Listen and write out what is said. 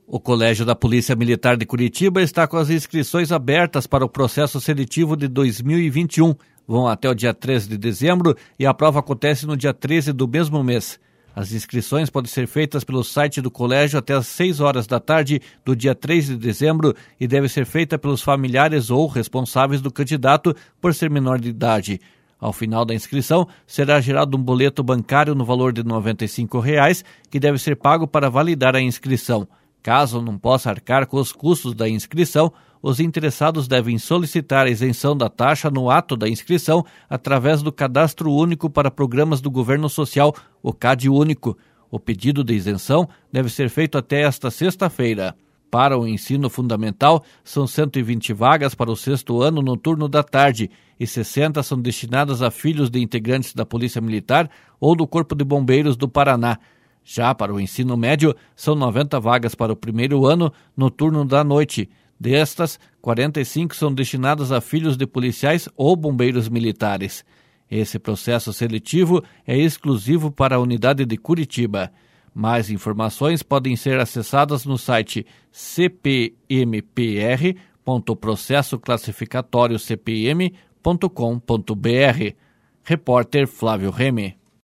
O Colégio da Polícia Militar de Curitiba está com as inscrições abertas para o processo seletivo de 2021. Vão até o dia 13 de dezembro e a prova acontece no dia 13 do mesmo mês. As inscrições podem ser feitas pelo site do colégio até às 6 horas da tarde do dia 3 de dezembro e deve ser feita pelos familiares ou responsáveis do candidato por ser menor de idade. Ao final da inscrição, será gerado um boleto bancário no valor de R$ 95,00, que deve ser pago para validar a inscrição. Caso não possa arcar com os custos da inscrição, os interessados devem solicitar a isenção da taxa no ato da inscrição através do Cadastro Único para Programas do Governo Social, o CadÚnico. O pedido de isenção deve ser feito até esta sexta-feira. Para o ensino fundamental, são 120 vagas para o 6º ano no turno da tarde e 60 são destinadas a filhos de integrantes da Polícia Militar ou do Corpo de Bombeiros do Paraná. Já para o ensino médio, são 90 vagas para o 1º ano no turno da noite. Destas, 45 são destinadas a filhos de policiais ou bombeiros militares. Esse processo seletivo é exclusivo para a unidade de Curitiba. Mais informações podem ser acessadas no site cpmpr.processoclassificatoriocpm.com.br. Repórter Flávio Reme.